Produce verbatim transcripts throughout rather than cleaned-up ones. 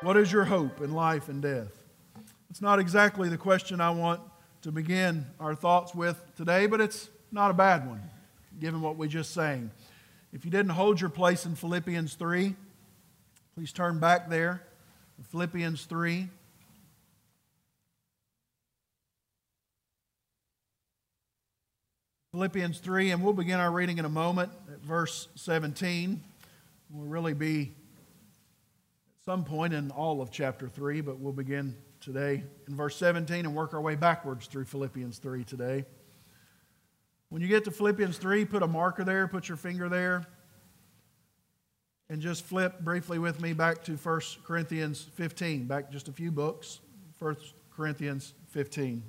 What is your hope in life and death? It's not exactly the question I want to begin our thoughts with today, but it's not a bad one, given what we just sang. If you didn't hold your place in Philippians three, please turn back there. Philippians three. Philippians three, and we'll begin our reading in a moment at verse seventeen. We'll really be at some point in all of chapter three, but we'll begin today in verse seventeen and work our way backwards through Philippians three today. When you get to Philippians three, put a marker there, put your finger there, and just flip briefly with me back to First Corinthians fifteen, back just a few books, First Corinthians fifteen.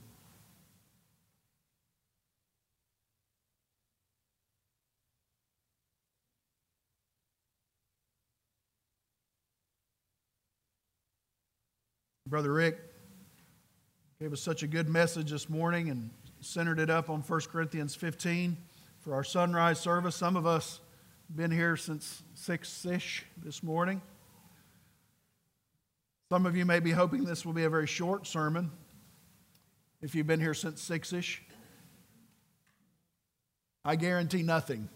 Brother Rick gave us such a good message this morning and centered it up on First Corinthians fifteen for our sunrise service. Some of us have been here since six-ish this morning. Some of you may be hoping this will be a very short sermon if you've been here since six-ish. I guarantee nothing.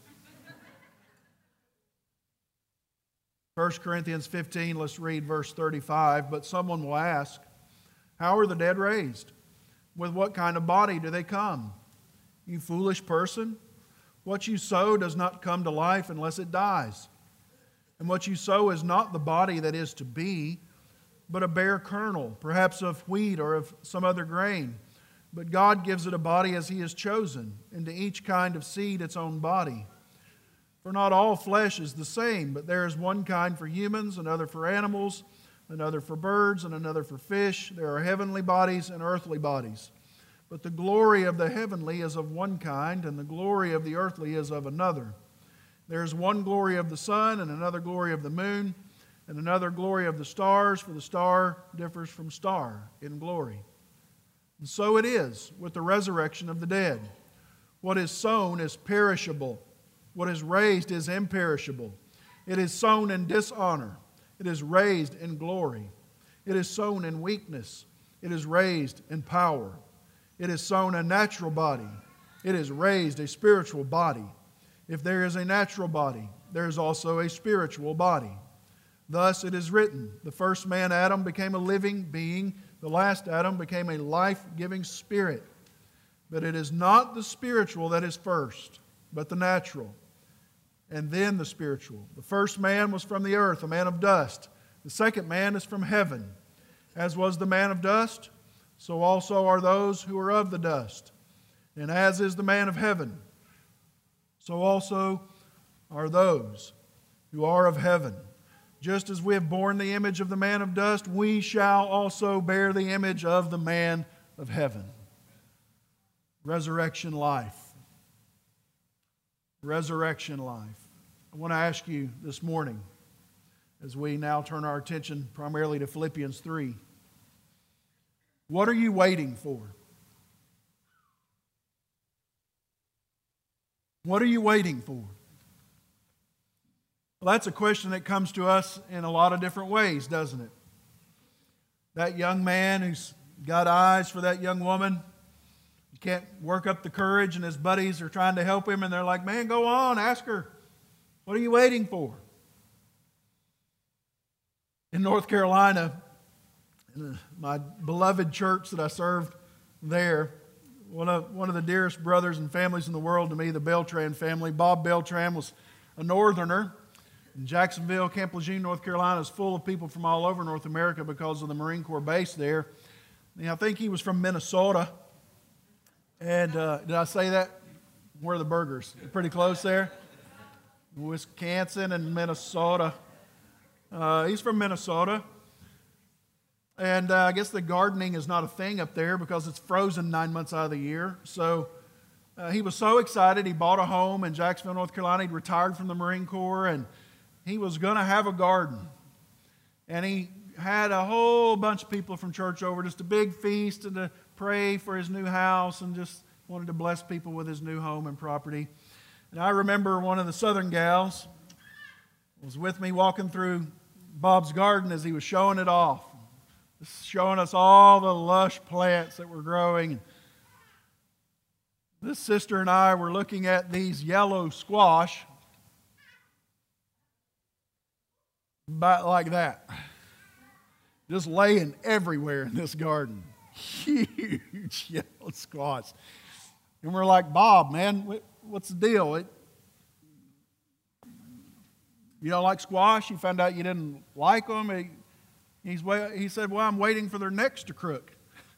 First Corinthians fifteen, let's read verse thirty-five. But someone will ask, how are the dead raised? With what kind of body do they come? You foolish person, what you sow does not come to life unless it dies. And what you sow is not the body that is to be, but a bare kernel, perhaps of wheat or of some other grain. But God gives it a body as He has chosen, and to each kind of seed its own body. For not all flesh is the same, but there is one kind for humans, another for animals, another for birds, and another for fish. There are heavenly bodies and earthly bodies. But the glory of the heavenly is of one kind, and the glory of the earthly is of another. There is one glory of the sun, and another glory of the moon, and another glory of the stars, for the star differs from star in glory. And so it is with the resurrection of the dead. What is sown is perishable. What is raised is imperishable. It is sown in dishonor. It is raised in glory. It is sown in weakness. It is raised in power. It is sown a natural body. It is raised a spiritual body. If there is a natural body, there is also a spiritual body. Thus it is written, the first man, Adam, became a living being. The last Adam became a life-giving spirit. But it is not the spiritual that is first, but the natural, and then the spiritual. The first man was from the earth, a man of dust. The second man is from heaven. As was the man of dust, so also are those who are of the dust. And as is the man of heaven, so also are those who are of heaven. Just as we have borne the image of the man of dust, we shall also bear the image of the man of heaven. Resurrection life. Resurrection life. I want to ask you this morning, as we now turn our attention primarily to Philippians three, what are you waiting for? What are you waiting for? Well, that's a question that comes to us in a lot of different ways, doesn't it? That young man who's got eyes for that young woman, he can't work up the courage, and his buddies are trying to help him, and they're like, man, go on, ask her. What are you waiting for? In North Carolina, in my beloved church that I served there, one of, one of the dearest brothers and families in the world to me, the Beltran family, Bob Beltran, was a northerner. In Jacksonville, Camp Lejeune, North Carolina is full of people from all over North America because of the Marine Corps base there. And I think he was from Minnesota. And uh, did I say that? Where are the burgers? Pretty close there. Wisconsin and Minnesota. Uh, he's from Minnesota. And uh, I guess the gardening is not a thing up there because it's frozen nine months out of the year. So uh, he was so excited. He bought a home in Jacksonville, North Carolina. He'd retired from the Marine Corps, and he was going to have a garden. And he had a whole bunch of people from church over, just a big feast, and to pray for his new house, and just wanted to bless people with his new home and property. And I remember one of the southern gals was with me walking through Bob's garden as he was showing it off, showing us all the lush plants that were growing. This sister and I were looking at these yellow squash, about like that, just laying everywhere in this garden. Huge yellow squash. And we're like, Bob, man, what's the deal? It, you don't like squash? You found out you didn't like them? He, he's, he said, well, I'm waiting for their necks to crook.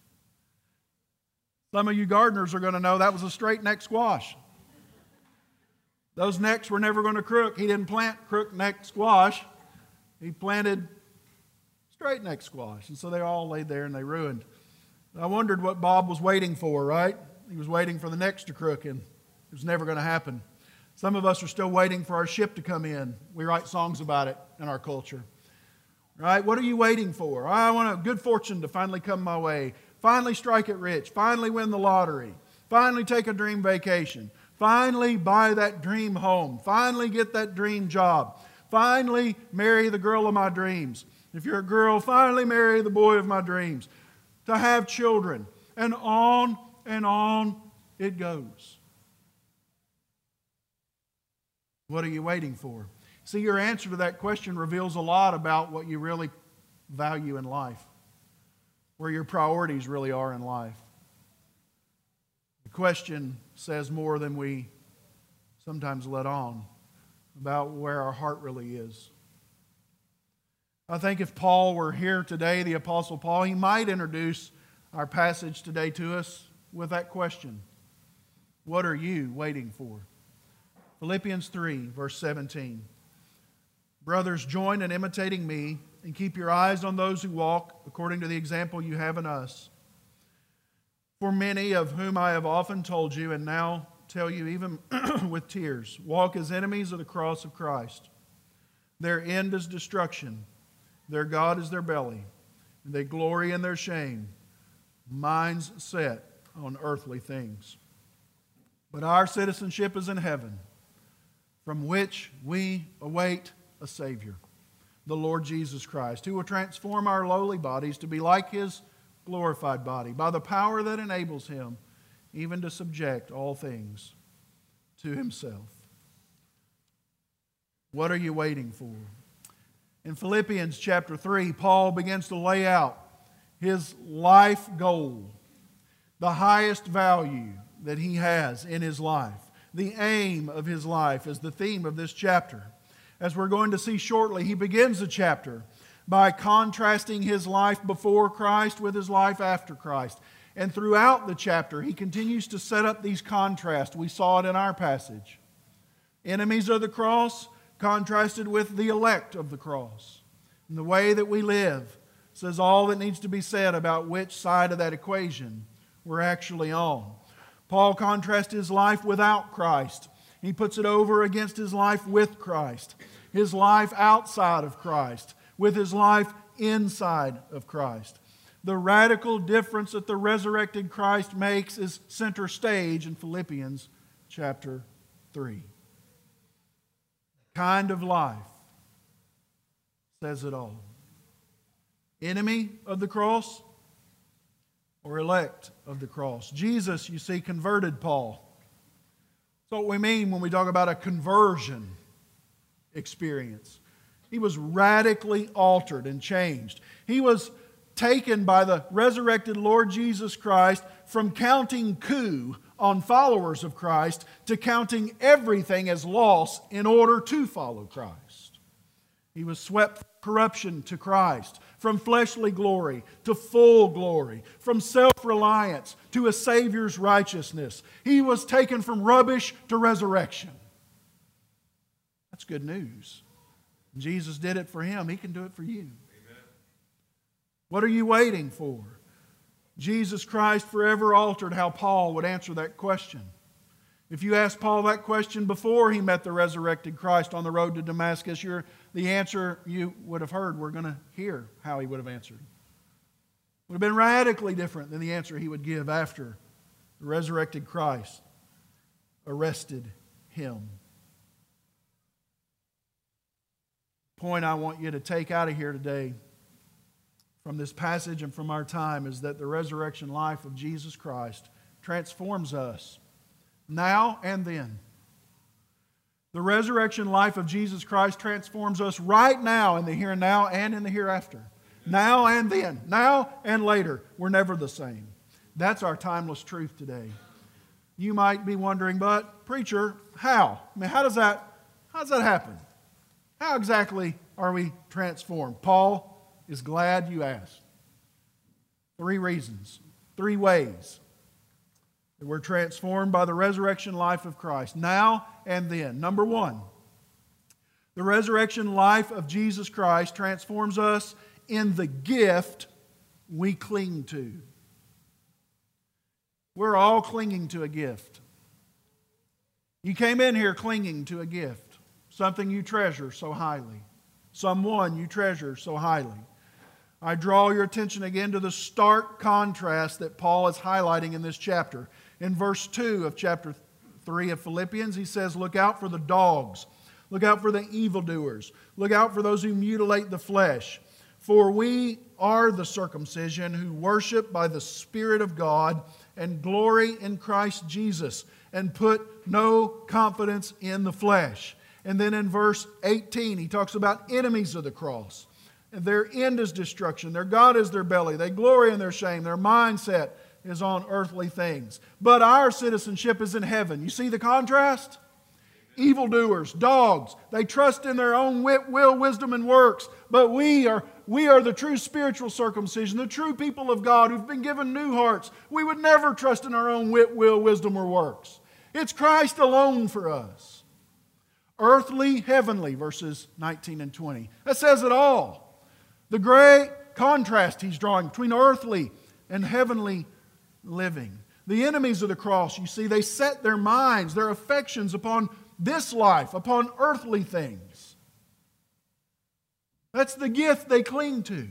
Some of you gardeners are going to know that was a straight neck squash. Those necks were never going to crook. He didn't plant crook neck squash. He planted straight neck squash. And so they all laid there and they ruined. I wondered what Bob was waiting for, right? He was waiting for the necks to crook, and it was never going to happen. Some of us are still waiting for our ship to come in. We write songs about it in our culture. Right? What are you waiting for? I want a good fortune to finally come my way. Finally strike it rich. Finally win the lottery. Finally take a dream vacation. Finally buy that dream home. Finally get that dream job. Finally marry the girl of my dreams. If you're a girl, finally marry the boy of my dreams. To have children. And on and on it goes. What are you waiting for? See, your answer to that question reveals a lot about what you really value in life, where your priorities really are in life. The question says more than we sometimes let on about where our heart really is. I think if Paul were here today, the Apostle Paul, he might introduce our passage today to us with that question. What are you waiting for? Philippians three, verse seventeen. Brothers, join in imitating me and keep your eyes on those who walk according to the example you have in us. For many of whom I have often told you and now tell you even with tears, walk as enemies of the cross of Christ. Their end is destruction. Their God is their belly. And they glory in their shame. Minds set on earthly things. But our citizenship is in heaven, from which we await a Savior, the Lord Jesus Christ, who will transform our lowly bodies to be like His glorified body by the power that enables Him even to subject all things to Himself. What are you waiting for? In Philippians chapter three, Paul begins to lay out his life goal, the highest value that he has in his life. The aim of his life is the theme of this chapter. As we're going to see shortly, he begins the chapter by contrasting his life before Christ with his life after Christ. And throughout the chapter, he continues to set up these contrasts. We saw it in our passage. Enemies of the cross contrasted with the elect of the cross. And the way that we live says all that needs to be said about which side of that equation we're actually on. Paul contrasts his life without Christ. He puts it over against his life with Christ. His life outside of Christ with his life inside of Christ. The radical difference that the resurrected Christ makes is center stage in Philippians chapter three. Kind of life says it all. Enemy of the cross or elect of the cross. Jesus, you see, converted Paul. That's what we mean when we talk about a conversion experience. He was radically altered and changed. He was taken by the resurrected Lord Jesus Christ from counting coup on followers of Christ to counting everything as loss in order to follow Christ. He was swept from corruption to Christ, from fleshly glory to full glory, from self-reliance to a Savior's righteousness. He was taken from rubbish to resurrection. That's good news. Jesus did it for him. He can do it for you. Amen. What are you waiting for? Jesus Christ forever altered how Paul would answer that question. If you asked Paul that question before he met the resurrected Christ on the road to Damascus, you're, the answer you would have heard, we're going to hear how he would have answered. It would have been radically different than the answer he would give after the resurrected Christ arrested him. point I want you to take out of here today from this passage and from our time is that the resurrection life of Jesus Christ transforms us now and then. The resurrection life of Jesus Christ transforms us right now in the here and now and in the hereafter. Now and then. Now and later. We're never the same. That's our timeless truth today. You might be wondering, but preacher, how? I mean, how does that, how does that happen? How exactly are we transformed? Paul is glad you asked. Three reasons, three ways that we're transformed by the resurrection life of Christ, now and then. Number one, the resurrection life of Jesus Christ transforms us in the gift we cling to. We're all clinging to a gift. You came in here clinging to a gift, something you treasure so highly, someone you treasure so highly. I draw your attention again to the stark contrast that Paul is highlighting in this chapter. In verse two of chapter three of Philippians, he says, look out for the dogs. Look out for the evildoers. Look out for those who mutilate the flesh. For we are the circumcision who worship by the Spirit of God and glory in Christ Jesus and put no confidence in the flesh. And then in verse eighteen, he talks about enemies of the cross. And their end is destruction. Their God is their belly. They glory in their shame. Their mindset is on earthly things. But our citizenship is in heaven. You see the contrast? Evildoers, dogs, they trust in their own wit, will, wisdom, and works. But we are, we are the true spiritual circumcision, the true people of God who've been given new hearts. We would never trust in our own wit, will, wisdom, or works. It's Christ alone for us. Earthly, heavenly, verses nineteen and twenty. That says it all. The great contrast he's drawing between earthly and heavenly living. The enemies of the cross, you see, they set their minds, their affections upon this life, upon earthly things. That's the gift they cling to. It's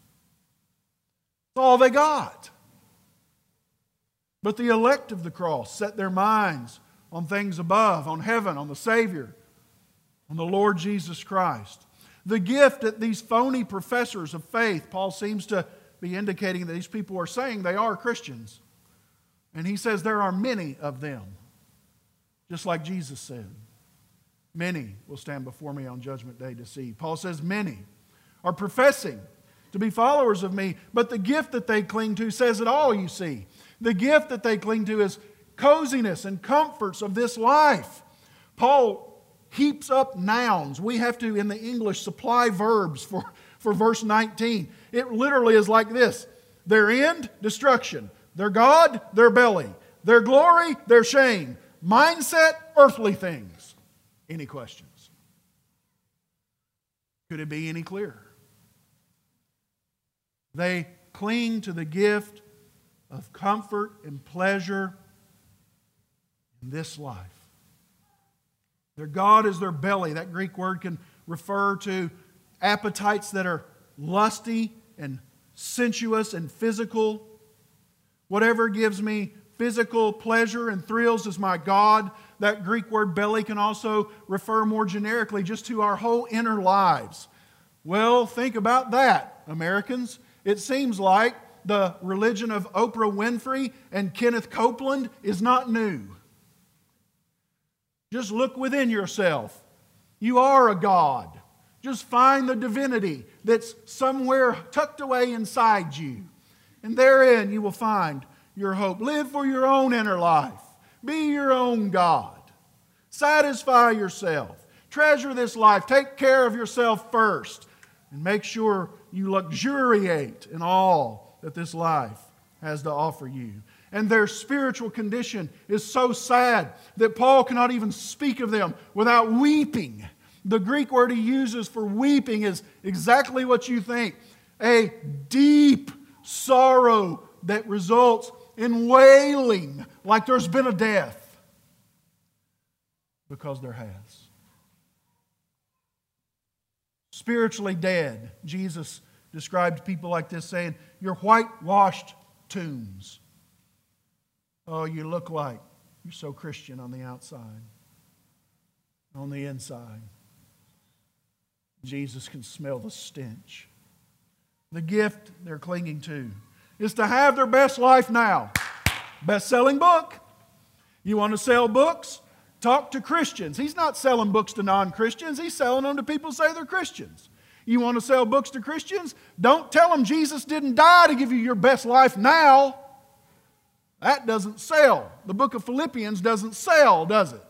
all they got. But the elect of the cross set their minds on things above, on heaven, on the Savior, on the Lord Jesus Christ. The gift that these phony professors of faith, Paul seems to be indicating that these people are saying they are Christians. And he says there are many of them. Just like Jesus said. Many will stand before me on judgment day to see. Paul says many are professing to be followers of me, but the gift that they cling to says it all, you see. The gift that they cling to is coziness and comforts of this life. Paul heaps up nouns. We have to, in the English, supply verbs for, for verse nineteen. It literally is like this. Their end, destruction. Their God, their belly. Their glory, their shame. Mindset, earthly things. Any questions? Could it be any clearer? They cling to the gift of comfort and pleasure in this life. Their God is their belly. That Greek word can refer to appetites that are lusty and sensuous and physical. Whatever gives me physical pleasure and thrills is my God. That Greek word belly can also refer more generically just to our whole inner lives. Well, think about that, Americans. It seems like the religion of Oprah Winfrey and Kenneth Copeland is not new. Just look within yourself. You are a God. Just find the divinity that's somewhere tucked away inside you. And therein you will find your hope. Live for your own inner life. Be your own God. Satisfy yourself. Treasure this life. Take care of yourself first. And make sure you luxuriate in all that this life has to offer you. And their spiritual condition is so sad that Paul cannot even speak of them without weeping. The Greek word he uses for weeping is exactly what you think. A deep sorrow that results in wailing like there's been a death. Because there has. Spiritually dead. Jesus described people like this saying, you're whitewashed tombs. Oh, you look like you're so Christian on the outside. On the inside, Jesus can smell the stench. The gift they're clinging to is to have their best life now. Best-selling book. You want to sell books? Talk to Christians. He's not selling books to non-Christians. He's selling them to people who say they're Christians. You want to sell books to Christians? Don't tell them Jesus didn't die to give you your best life now. That doesn't sell. The book of Philippians doesn't sell, does it?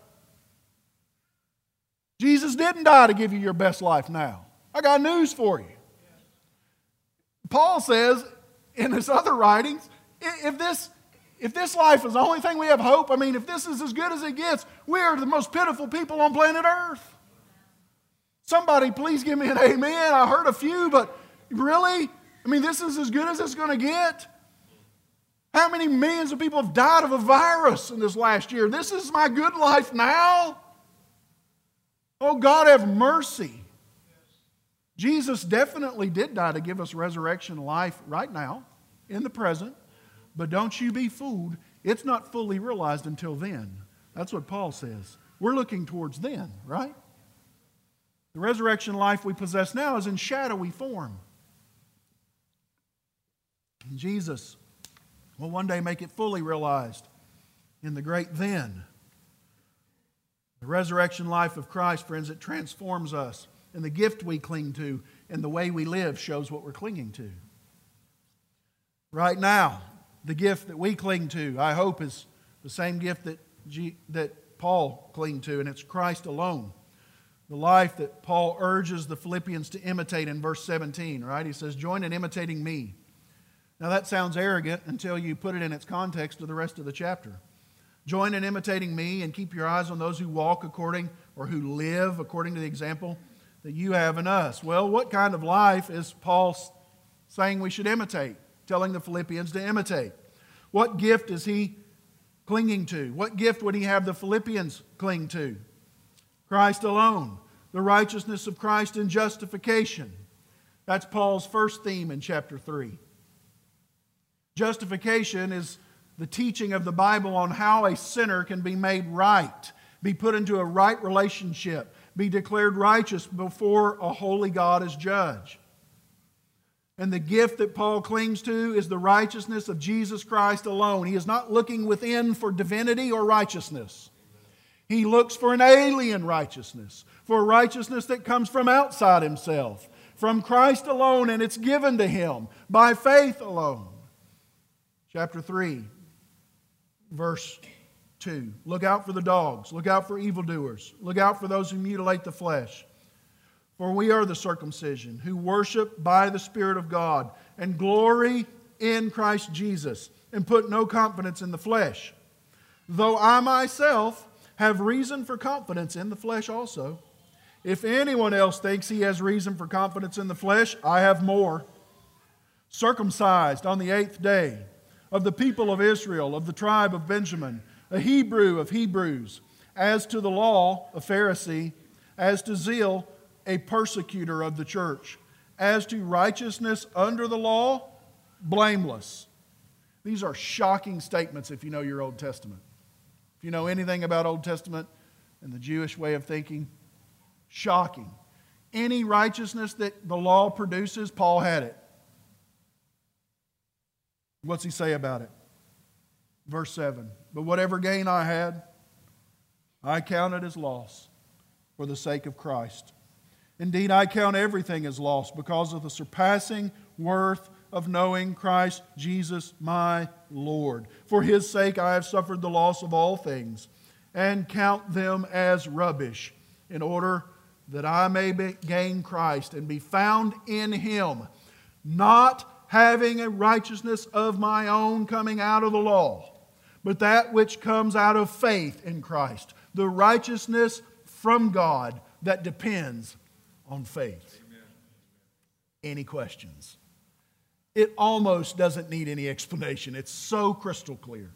Jesus didn't die to give you your best life now. I got news for you. Paul says in his other writings, if this, if this life is the only thing we have hope, I mean, if this is as good as it gets, we are the most pitiful people on planet Earth. Somebody please give me an amen. I heard a few, but really? I mean, this is as good as it's going to get? How many millions of people have died of a virus in this last year? This is my good life now? Oh, God have mercy. Jesus definitely did die to give us resurrection life right now, in the present. But don't you be fooled. It's not fully realized until then. That's what Paul says. We're looking towards then, right? The resurrection life we possess now is in shadowy form. And Jesus will one day make it fully realized in the great then. The resurrection life of Christ, friends, it transforms us. And the gift we cling to and the way we live shows what we're clinging to. Right now, the gift that we cling to, I hope, is the same gift that, G- that Paul clung to, and it's Christ alone. The life that Paul urges the Philippians to imitate in verse seventeen, right? He says, join in imitating me. Now that sounds arrogant until you put it in its context to the rest of the chapter. Join in imitating me and keep your eyes on those who walk according or who live according to the example that you have in us. Well, what kind of life is Paul saying we should imitate, telling the Philippians to imitate? What gift is he clinging to? What gift would he have the Philippians cling to? Christ alone, the righteousness of Christ in justification. That's Paul's first theme in chapter three. Justification is the teaching of the Bible on how a sinner can be made right, be put into a right relationship, be declared righteous before a holy God as judge. And the gift that Paul clings to is the righteousness of Jesus Christ alone. He is not looking within for divinity or righteousness. He looks for an alien righteousness, for a righteousness that comes from outside himself, from Christ alone, and it's given to him by faith alone. Chapter three, verse two. Look out for the dogs. Look out for evildoers. Look out for those who mutilate the flesh. For we are the circumcision, who worship by the Spirit of God, and glory in Christ Jesus, and put no confidence in the flesh. Though I myself have reason for confidence in the flesh also. If anyone else thinks he has reason for confidence in the flesh, I have more. Circumcised on the eighth day, of the people of Israel, of the tribe of Benjamin, a Hebrew of Hebrews, as to the law, a Pharisee, as to zeal, a persecutor of the church, as to righteousness under the law, blameless. These are shocking statements if you know your Old Testament. If you know anything about Old Testament and the Jewish way of thinking, shocking. Any righteousness that the law produces, Paul had it. What's he say about it? Verse seven. But whatever gain I had, I counted as loss for the sake of Christ. Indeed, I count everything as loss because of the surpassing worth of knowing Christ Jesus my Lord. For His sake I have suffered the loss of all things, and count them as rubbish, in order that I may be, gain Christ and be found in Him, not having a righteousness of my own coming out of the law, but that which comes out of faith in Christ, the righteousness from God that depends on faith. Amen. Any questions? It almost doesn't need any explanation. It's so crystal clear.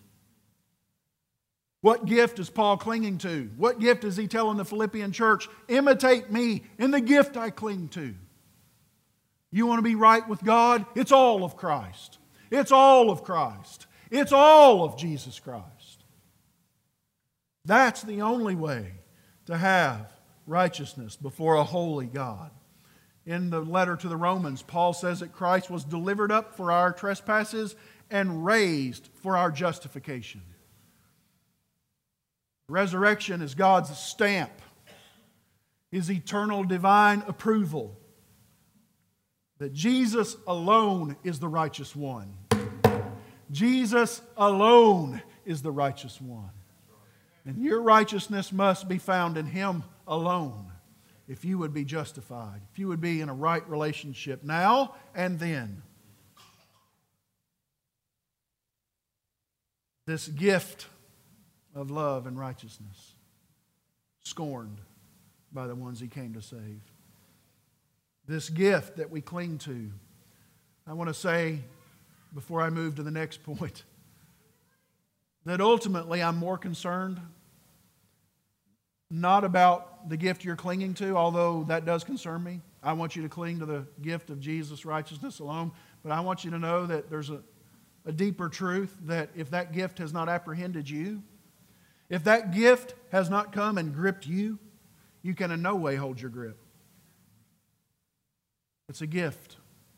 What gift is Paul clinging to? What gift is he telling the Philippian church? Imitate me in the gift I cling to. You want to be right with God? It's all of Christ. It's all of Christ. It's all of Jesus Christ. That's the only way to have righteousness before a holy God. In the letter to the Romans, Paul says that Christ was delivered up for our trespasses and raised for our justification. Resurrection is God's stamp, His eternal divine approval that Jesus alone is the righteous one. Jesus alone is the righteous one. And your righteousness must be found in Him alone if you would be justified, if you would be in a right relationship now and then. This gift of love and righteousness, scorned by the ones He came to save. This gift that we cling to. I want to say, before I move to the next point, that ultimately I'm more concerned not about the gift you're clinging to, although that does concern me. I want you to cling to the gift of Jesus' righteousness alone, but I want you to know that there's a, a deeper truth, that if that gift has not apprehended you, if that gift has not come and gripped you, you can in no way hold your grip. It's a gift.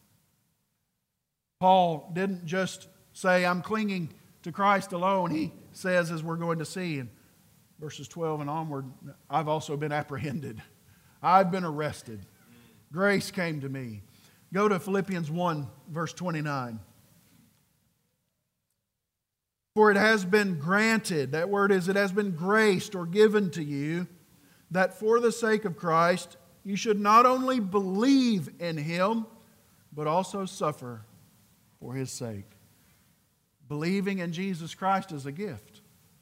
Paul didn't just say, I'm clinging to Christ alone. He says, as we're going to see in verses twelve and onward, I've also been apprehended. I've been arrested. Grace came to me. Go to Philippians one, verse twenty-nine. For it has been granted, that word is, it has been graced or given to you, that for the sake of Christ you should not only believe in Him, but also suffer for His sake. Believing in Jesus Christ is a gift.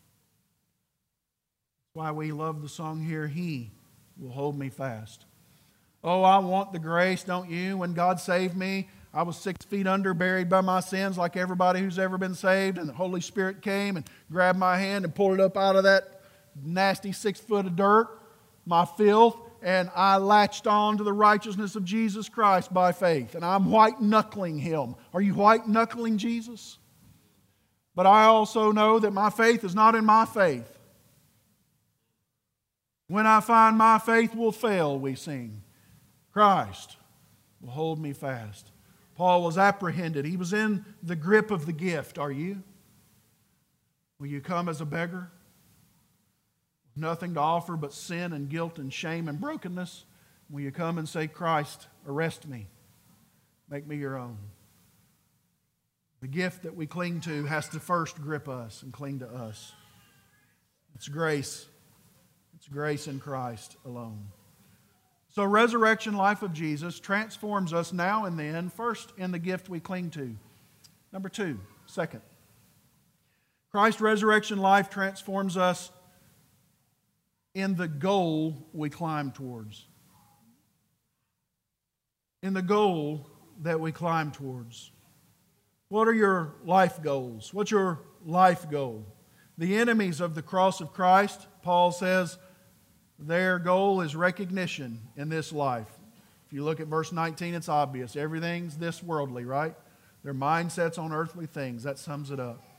That's why we love the song here, He will hold me fast. Oh, I want the grace, don't you? When God saved me, I was six feet under, buried by my sins like everybody who's ever been saved, and the Holy Spirit came and grabbed my hand and pulled it up out of that nasty six foot of dirt, my filth, and I latched on to the righteousness of Jesus Christ by faith. And I'm white-knuckling Him. Are you white-knuckling Jesus? But I also know that my faith is not in my faith. When I find my faith will fail, we sing, Christ will hold me fast. Paul was apprehended. He was in the grip of the gift. Are you? Will you come as a beggar? Nothing to offer but sin and guilt and shame and brokenness? Will you come and say, Christ, arrest me. Make me your own. The gift that we cling to has to first grip us and cling to us. It's grace. It's grace in Christ alone. So resurrection life of Jesus transforms us now and then, first in the gift we cling to. Number two, second, Christ's resurrection life transforms us in the goal we climb towards. In the goal that we climb towards. What are your life goals? What's your life goal? The enemies of the cross of Christ, Paul says, their goal is recognition in this life. If you look at verse nineteen, it's obvious. Everything's this worldly, right? Their mindset's on earthly things. That sums it up.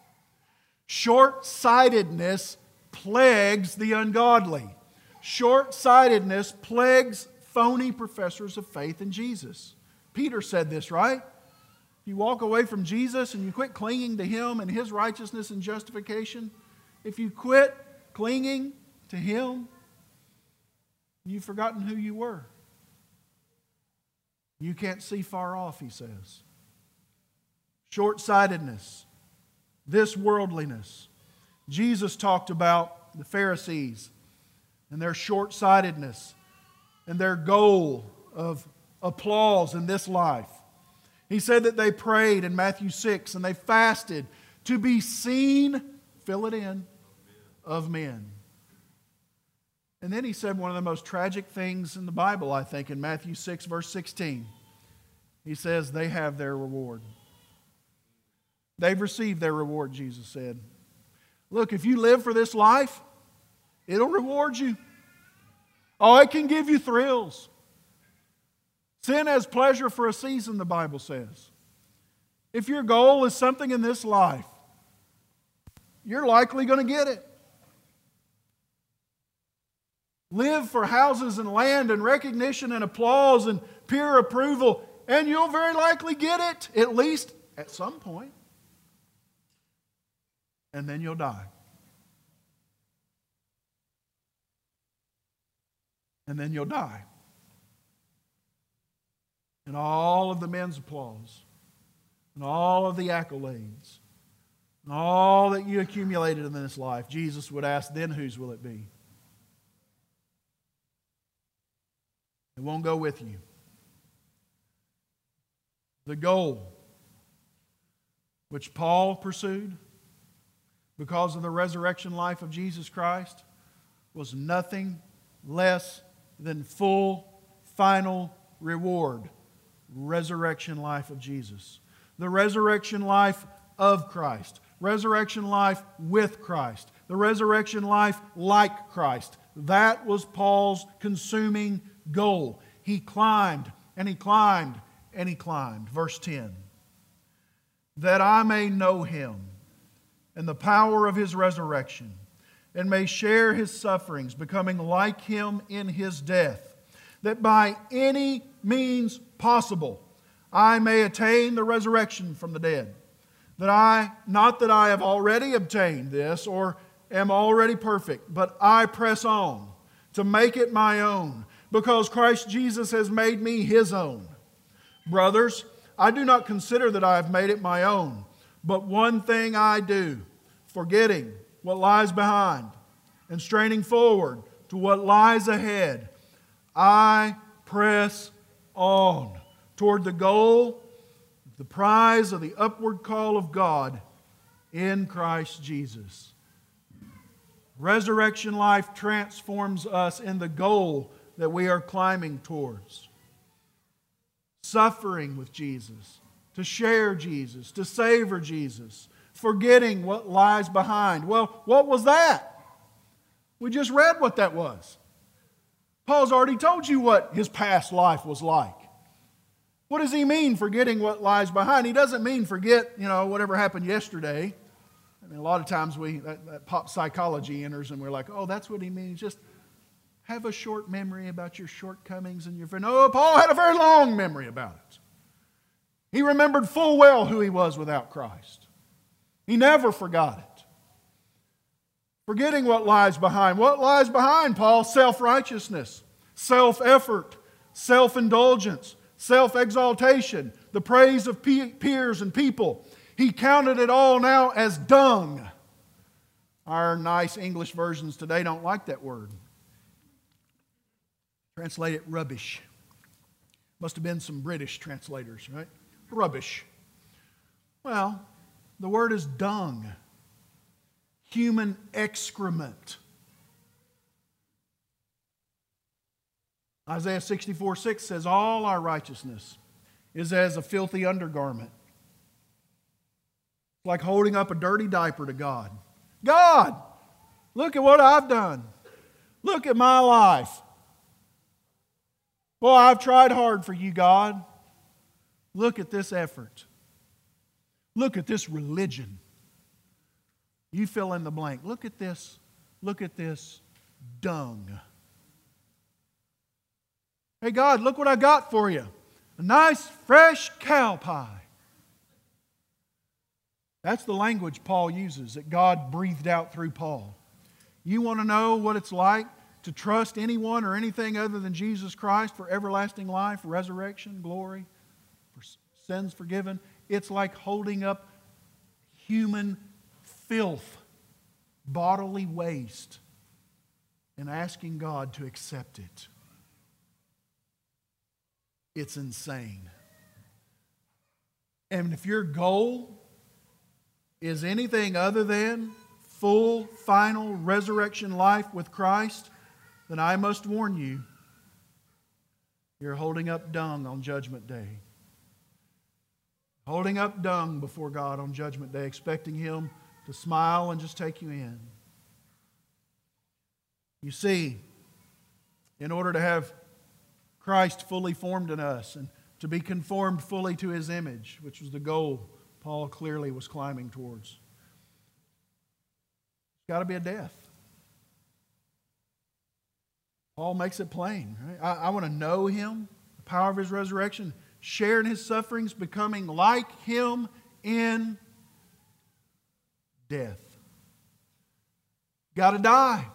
Short-sightedness plagues the ungodly. Short-sightedness plagues phony professors of faith in Jesus. Peter said this, right? If you walk away from Jesus and you quit clinging to Him and His righteousness and justification, if you quit clinging to Him, you've forgotten who you were. You can't see far off, he says. Short-sightedness, this worldliness. Jesus talked about the Pharisees and their short-sightedness and their goal of applause in this life. He said that they prayed in Matthew six and they fasted to be seen, fill it in, of men. And then he said one of the most tragic things in the Bible, I think, in Matthew six, verse sixteen. He says, they have their reward. They've received their reward, Jesus said. Look, if you live for this life, it'll reward you. Oh, it can give you thrills. Sin has pleasure for a season, the Bible says. If your goal is something in this life, you're likely going to get it. Live for houses and land and recognition and applause and peer approval, and you'll very likely get it, at least at some point. And then you'll die. And then you'll die. And all of the men's applause, and all of the accolades, and all that you accumulated in this life, Jesus would ask, then whose will it be? It won't go with you. The goal which Paul pursued because of the resurrection life of Jesus Christ was nothing less than full, final reward. Resurrection life of Jesus. The resurrection life of Christ. Resurrection life with Christ. The resurrection life like Christ. That was Paul's consuming goal. He climbed and he climbed and he climbed. Verse ten. That I may know Him and the power of His resurrection, and may share His sufferings, becoming like Him in His death, that by any means possible I may attain the resurrection from the dead. That I, not that I have already obtained this or am already perfect, but I press on to make it my own, because Christ Jesus has made me His own. Brothers, I do not consider that I have made it my own, but one thing I do, forgetting what lies behind and straining forward to what lies ahead, I press on toward the goal, the prize of the upward call of God in Christ Jesus. Resurrection life transforms us in the goal that we are climbing towards. Suffering with Jesus, to share Jesus, to savor Jesus, forgetting what lies behind. Well, what was that? We just read what that was. Paul's already told you what his past life was like. What does he mean, forgetting what lies behind? He doesn't mean forget, you know, whatever happened yesterday. I mean, a lot of times we that, that pop psychology enters and we're like, oh, that's what he means. Just have a short memory about your shortcomings and your... No, Paul had a very long memory about it. He remembered full well who he was without Christ. He never forgot it. Forgetting what lies behind. What lies behind, Paul? Self-righteousness, self-effort, self-indulgence, self-exaltation, the praise of peers and people. He counted it all now as dung. Our nice English versions today don't like that word. Translate it rubbish. Must have been some British translators, right? Rubbish. Well, the word is dung. Human excrement. Isaiah sixty-four six says, all our righteousness is as a filthy undergarment. It's like holding up a dirty diaper to God. God, look at what I've done. Look at my life. Well, I've tried hard for you, God. Look at this effort. Look at this religion. You fill in the blank. Look at this. Look at this dung. Hey, God, look what I got for you. A nice, fresh cow pie. That's the language Paul uses, that God breathed out through Paul. You want to know what it's like to trust anyone or anything other than Jesus Christ for everlasting life, resurrection, glory, for sins forgiven? It's like holding up human filth, bodily waste, and asking God to accept it. It's insane. And if your goal is anything other than full, final resurrection life with Christ, then I must warn you, you're holding up dung on Judgment Day. Holding up dung before God on Judgment Day, expecting Him to smile and just take you in. You see, in order to have Christ fully formed in us and to be conformed fully to His image, which was the goal Paul clearly was climbing towards, there's got to be a death. Paul makes it plain. Right? I, I want to know Him, the power of His resurrection, share in His sufferings, becoming like Him in death. Got to die.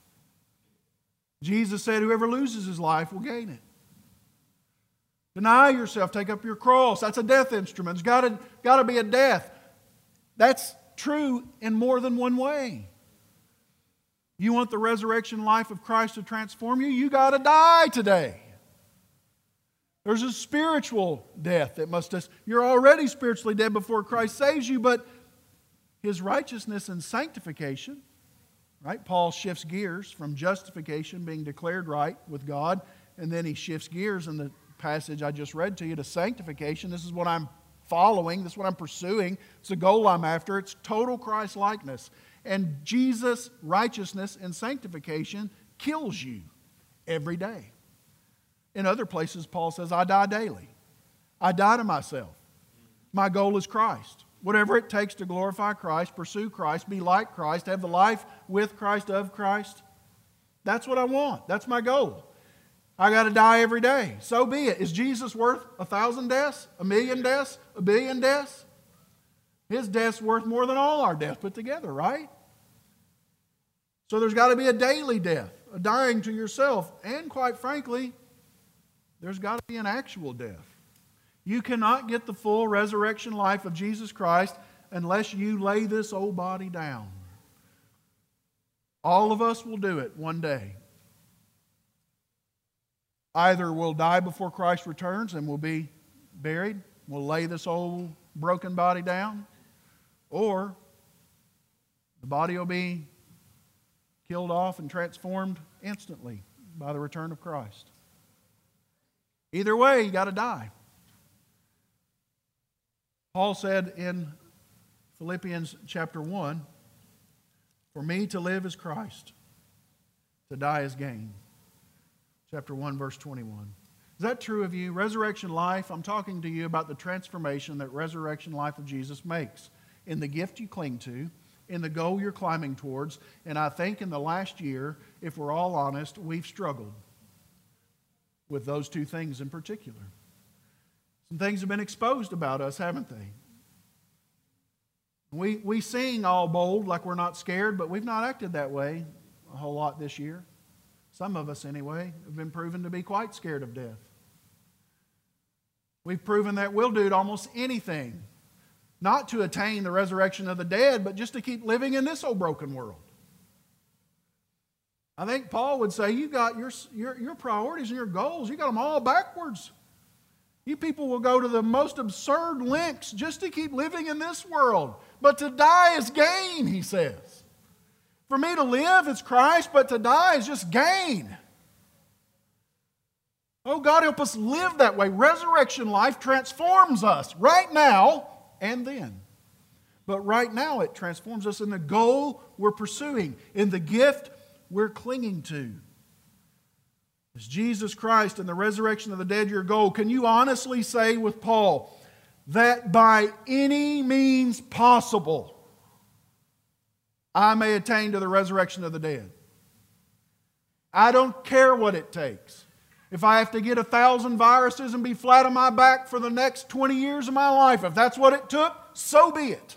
Jesus said, whoever loses his life will gain it. Deny yourself, take up your cross. That's a death instrument. There's got to, got to be a death. That's true in more than one way. You want the resurrection life of Christ to transform you? You got to die today. There's a spiritual death that must... You're already spiritually dead before Christ saves you, but His righteousness and sanctification, right? Paul shifts gears from justification, being declared right with God, and then he shifts gears in the passage I just read to you to sanctification. This is what I'm following. This is what I'm pursuing. It's a goal I'm after. It's total Christ-likeness. And Jesus' righteousness and sanctification kills you every day. In other places, Paul says, I die daily. I die to myself. My goal is Christ. Whatever it takes to glorify Christ, pursue Christ, be like Christ, have the life with Christ, of Christ. That's what I want. That's my goal. I got to die every day. So be it. Is Jesus worth a thousand deaths? A million deaths? A billion deaths? His death's worth more than all our deaths put together, right? So there's got to be a daily death, a dying to yourself. And quite frankly, there's got to be an actual death. You cannot get the full resurrection life of Jesus Christ unless you lay this old body down. All of us will do it one day. Either we'll die before Christ returns and we'll be buried, we'll lay this old broken body down, or the body will be killed off and transformed instantly by the return of Christ. Either way, you got to die. Paul said in Philippians chapter one, for me to live is Christ, to die is gain. Chapter one, verse twenty-one. Is that true of you? Resurrection life, I'm talking to you about the transformation that resurrection life of Jesus makes in the gift you cling to, in the goal you're climbing towards. And I think in the last year, if we're all honest, we've struggled with those two things in particular. Some things have been exposed about us, haven't they? We, we sing all bold like we're not scared, but we've not acted that way a whole lot this year. Some of us, anyway, have been proven to be quite scared of death. We've proven that we'll do almost anything, not to attain the resurrection of the dead, but just to keep living in this old broken world. I think Paul would say, you got your, your, your priorities and your goals, you got them all backwards. You people will go to the most absurd lengths just to keep living in this world. But to die is gain, he says. For me to live is Christ, but to die is just gain. Oh, God, help us live that way. Resurrection life transforms us right now and then. But right now it transforms us in the goal we're pursuing, in the gift we're clinging to. Is Jesus Christ and the resurrection of the dead your goal? Can you honestly say with Paul that by any means possible I may attain to the resurrection of the dead? I don't care what it takes. If I have to get a thousand viruses and be flat on my back for the next twenty years of my life, if that's what it took, so be it.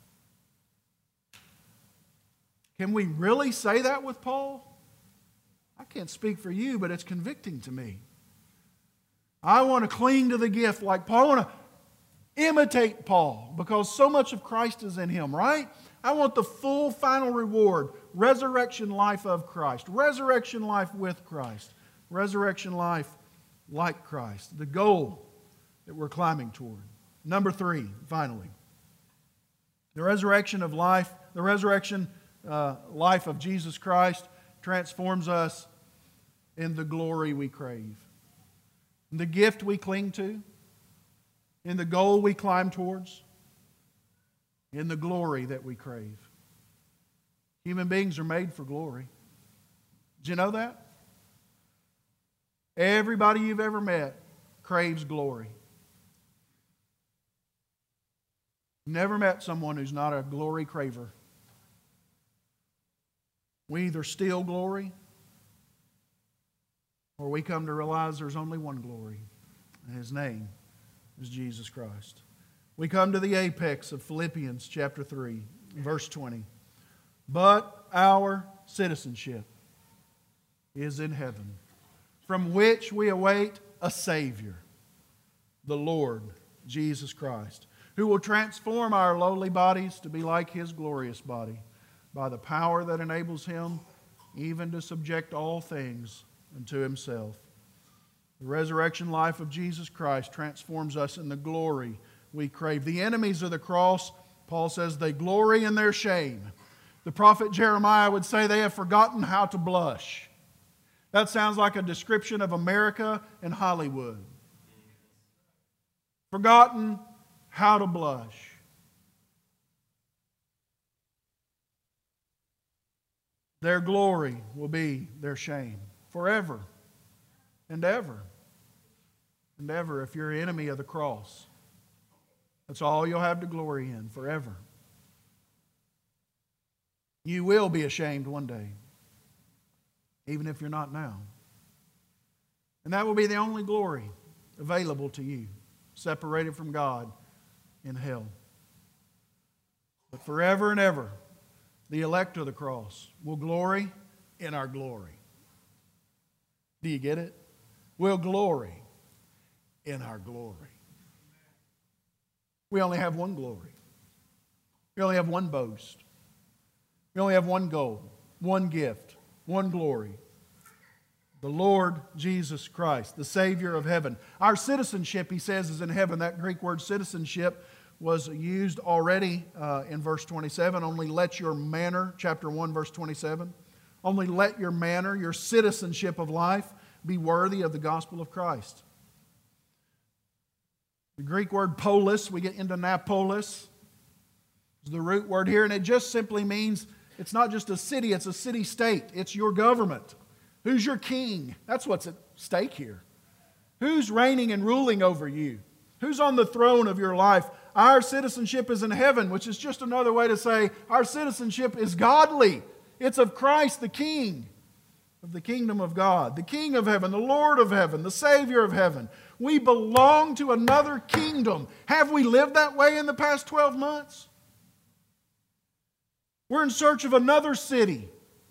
Can we really say that with Paul? I can't speak for you, but it's convicting to me. I want to cling to the gift like Paul. I want to imitate Paul because so much of Christ is in him, right? I want the full final reward, resurrection life of Christ, resurrection life with Christ, resurrection life like Christ, the goal that we're climbing toward. Number three, finally, the resurrection of life, the resurrection uh, life of Jesus Christ transforms us in the glory we crave, in the gift we cling to, in the goal we climb towards, in the glory that we crave. Human beings are made for glory. Did you know that? Everybody you've ever met craves glory. Never met someone who's not a glory craver. We either steal glory Or we come to realize there's only one glory, and His name is Jesus Christ. We come to the apex of Philippians chapter three, verse twenty. But our citizenship is in heaven, from which we await a Savior, the Lord Jesus Christ, who will transform our lowly bodies to be like His glorious body by the power that enables Him even to subject all things unto Himself. The resurrection life of Jesus Christ transforms us in the glory we crave. The enemies of the cross, Paul says, they glory in their shame. The prophet Jeremiah would say they have forgotten how to blush. That sounds like a description of America and Hollywood. Forgotten how to blush. Their glory will be their shame forever and ever and ever. If you're an enemy of the cross, that's all you'll have to glory in forever. You will be ashamed one day, even if you're not now. And that will be the only glory available to you, separated from God in hell. But forever and ever, the elect of the cross will glory in our glory. Do you get it? We'll glory in our glory. We only have one glory. We only have one boast. We only have one goal, one gift, one glory. The Lord Jesus Christ, the Savior of heaven. Our citizenship, he says, is in heaven. That Greek word citizenship was used already uh, in verse twenty-seven. Only let your manner, chapter one, verse twenty-seven. Only let your manner, your citizenship of life, be worthy of the gospel of Christ. The Greek word polis, we get into Napolis, is the root word here, and it just simply means it's not just a city, it's a city-state. It's your government. Who's your king? That's what's at stake here. Who's reigning and ruling over you? Who's on the throne of your life? Our citizenship is in heaven, which is just another way to say our citizenship is godly. It's of Christ the King of the kingdom of God, the King of heaven, the Lord of heaven, the Savior of heaven. We belong to another kingdom. Have we lived that way in the past twelve months? We're in search of another city.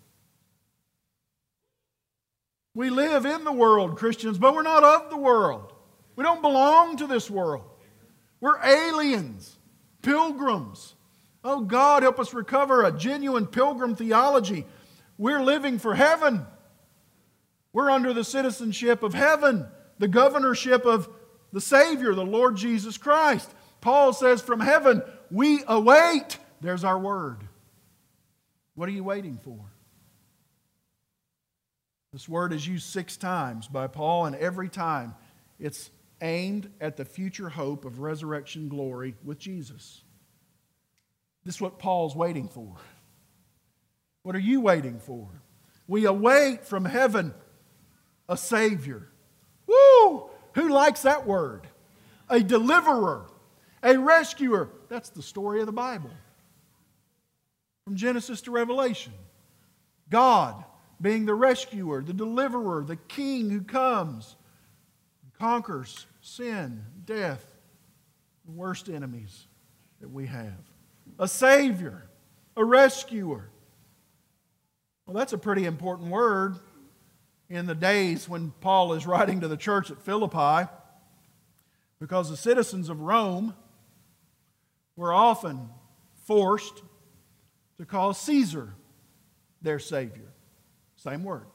We live in the world, Christians, but we're not of the world. We don't belong to this world. We're aliens, pilgrims. Oh God, help us recover a genuine pilgrim theology. We're living for heaven. We're under the citizenship of heaven, the governorship of the Savior, the Lord Jesus Christ. Paul says from heaven, we await. There's our word. What are you waiting for? This word is used six times by Paul, and every time it's aimed at the future hope of resurrection glory with Jesus. This is what Paul's waiting for. What are you waiting for? We await from heaven a Savior. Woo! Who likes that word? A deliverer, a rescuer. That's the story of the Bible. From Genesis to Revelation. God being the rescuer, the deliverer, the King who comes and conquers sin, death, the worst enemies that we have. A Savior, a rescuer. Well, that's a pretty important word in the days when Paul is writing to the church at Philippi, because the citizens of Rome were often forced to call Caesar their Savior. Same word.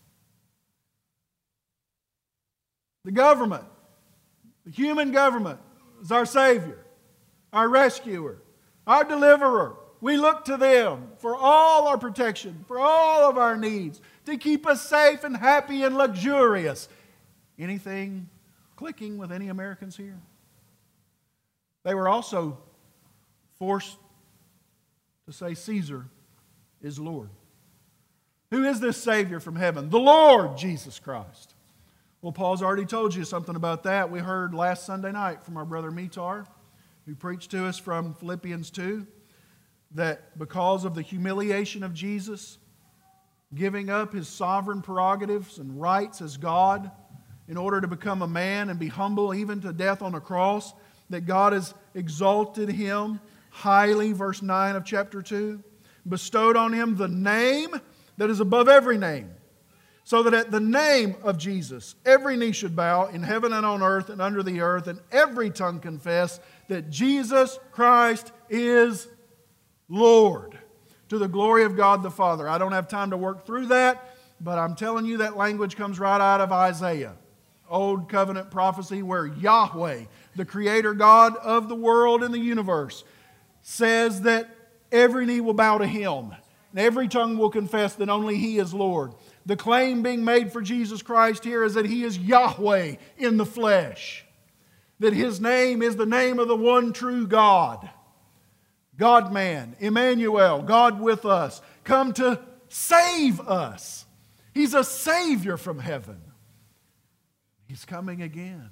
The government, the human government, is our Savior, our rescuer, our deliverer. We look to them for all our protection, for all of our needs, to keep us safe and happy and luxurious. Anything clicking with any Americans here? They were also forced to say Caesar is Lord. Who is this Savior from heaven? The Lord Jesus Christ. Well, Paul's already told you something about that. We heard last Sunday night from our brother Mitar, who preached to us from Philippians two, that because of the humiliation of Jesus, giving up His sovereign prerogatives and rights as God in order to become a man and be humble even to death on a cross, that God has exalted Him highly, verse nine of chapter two, bestowed on Him the name that is above every name, so that at the name of Jesus every knee should bow in heaven and on earth and under the earth, and every tongue confess that Jesus Christ is Lord, to the glory of God the Father. I don't have time to work through that, but I'm telling you that language comes right out of Isaiah, Old Covenant prophecy, where Yahweh, the Creator God of the world and the universe, says that every knee will bow to Him, and every tongue will confess that only He is Lord. The claim being made for Jesus Christ here is that He is Yahweh in the flesh, that His name is the name of the one true God, God-man, Emmanuel, God with us, come to save us. He's a Savior from heaven. He's coming again.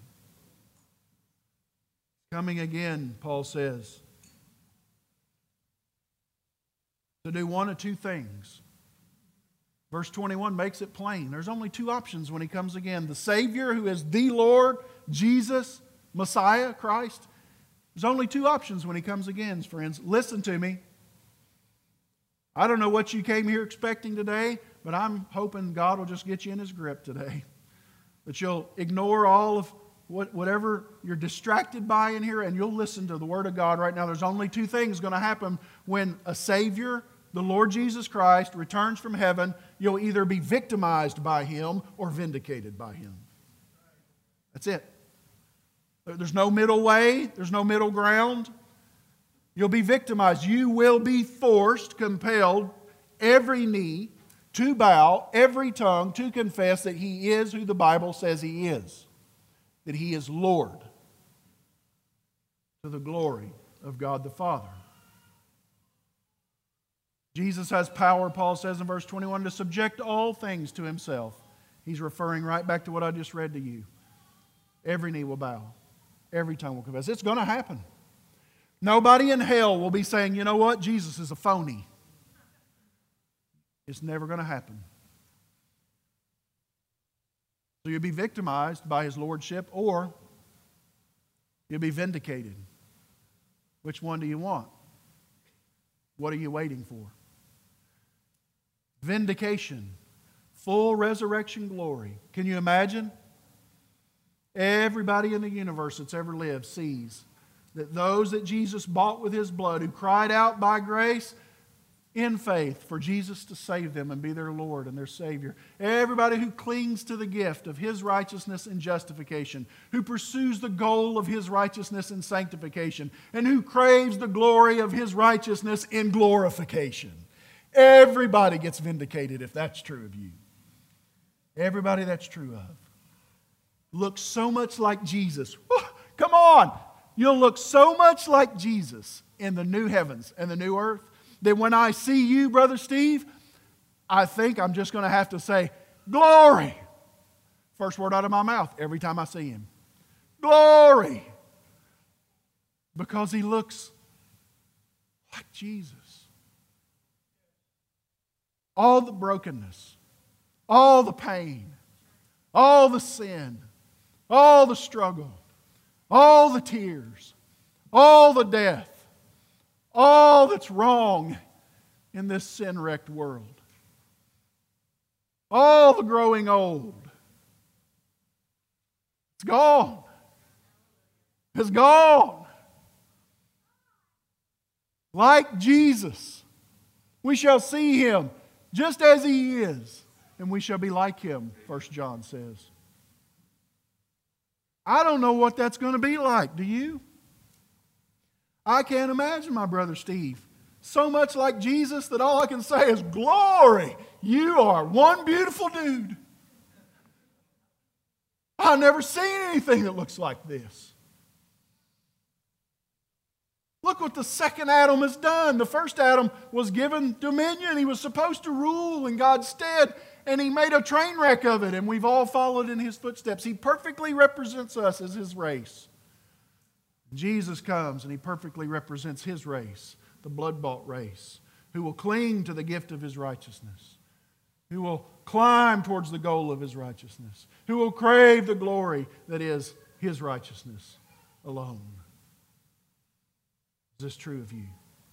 Coming again, Paul says, to do one of two things. Verse twenty-one makes it plain. There's only two options when He comes again. The Savior, who is the Lord, Jesus, Messiah, Christ. There's only two options when He comes again, friends. Listen to me. I don't know what you came here expecting today, but I'm hoping God will just get you in His grip today. That you'll ignore all of what, whatever you're distracted by in here, and you'll listen to the Word of God right now. There's only two things going to happen when a Savior, the Lord Jesus Christ, returns from heaven. You'll either be victimized by Him or vindicated by Him. That's it. There's no middle way. There's no middle ground. You'll be victimized. You will be forced, compelled, every knee to bow, every tongue to confess that He is who the Bible says He is. That He is Lord, to the glory of God the Father. Jesus has power, Paul says in verse twenty-one, to subject all things to Himself. He's referring right back to what I just read to you. Every knee will bow. Every tongue will confess. It's going to happen. Nobody in hell will be saying, you know what, Jesus is a phony. It's never going to happen. So you'll be victimized by His lordship, or you'll be vindicated. Which one do you want? What are you waiting for? Vindication, full resurrection glory. Can you imagine? Everybody in the universe that's ever lived sees that those that Jesus bought with His blood, who cried out by grace in faith for Jesus to save them and be their Lord and their Savior. Everybody who clings to the gift of His righteousness and justification, who pursues the goal of His righteousness and sanctification, and who craves the glory of His righteousness in glorification. Everybody gets vindicated if that's true of you. Everybody that's true of. Looks so much like Jesus. Oh, come on! You'll look so much like Jesus in the new heavens and the new earth that when I see you, Brother Steve, I think I'm just going to have to say, glory. First word out of my mouth every time I see Him. Glory. Because He looks like Jesus. All the brokenness, all the pain, all the sin, all the struggle, all the tears, all the death, all that's wrong in this sin-wrecked world, all the growing old, it's gone. It's gone. Like Jesus, we shall see Him just as He is, and we shall be like Him, First John says. I don't know what that's going to be like. Do you? I can't imagine my brother Steve so much like Jesus that all I can say is, glory, you are one beautiful dude. I've never seen anything that looks like this. Look what the second Adam has done. The first Adam was given dominion. He was supposed to rule in God's stead, and he made a train wreck of it, and we've all followed in his footsteps. He perfectly represents us as his race. Jesus comes, and he perfectly represents his race, the blood-bought race, who will cling to the gift of his righteousness. who will climb towards the goal of His righteousness, who will crave the glory that is His righteousness alone. Is this true of you?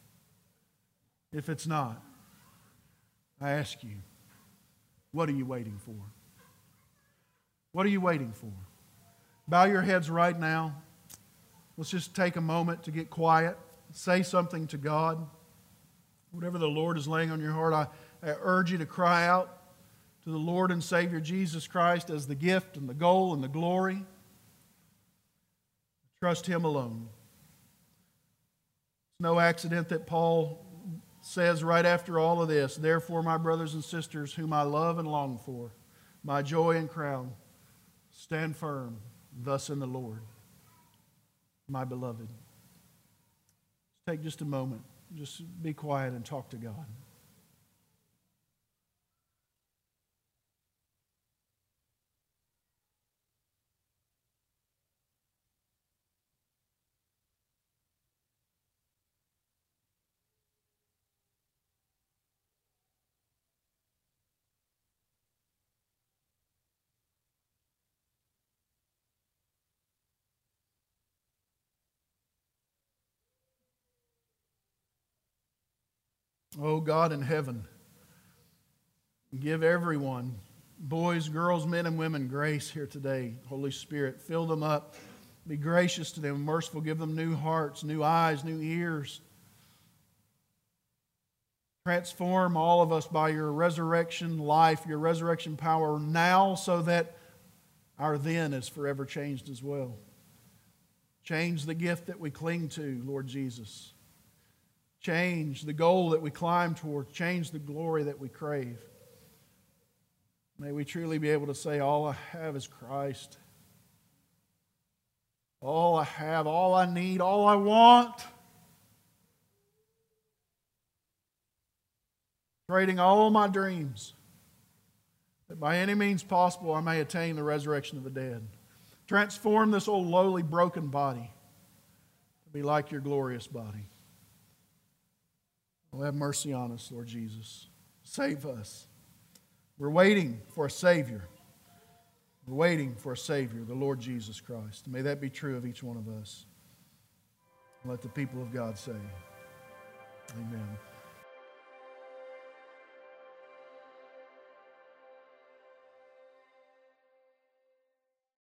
If it's not, I ask you, what are you waiting for? What are you waiting for? Bow your heads right now. Let's just take a moment to get quiet. Say something to God. Whatever the Lord is laying on your heart, I, I urge you to cry out to the Lord and Savior Jesus Christ as the gift and the goal and the glory. Trust Him alone. It's no accident that Paul says right after all of this, "Therefore, my brothers and sisters, whom I love and long for, my joy and crown, stand firm thus in the Lord, my beloved." Take just a moment. Just be quiet and talk to God. Oh God in heaven, give everyone, boys, girls, men, and women, grace here today. Holy Spirit, fill them up. Be gracious to them, merciful. Give them new hearts, new eyes, new ears. Transform all of us by your resurrection life, your resurrection power now, so that our then is forever changed as well. Change the gift that we cling to, Lord Jesus. Change the goal that we climb towards. Change the glory that we crave. May we truly be able to say, all I have is Christ. All I have, all I need, all I want. Trading all my dreams, that by any means possible I may attain the resurrection of the dead. Transform this old lowly broken body to be like your glorious body. Oh, have mercy on us, Lord Jesus. Save us. We're waiting for a Savior. We're waiting for a Savior, the Lord Jesus Christ. May that be true of each one of us. Let the people of God say, amen.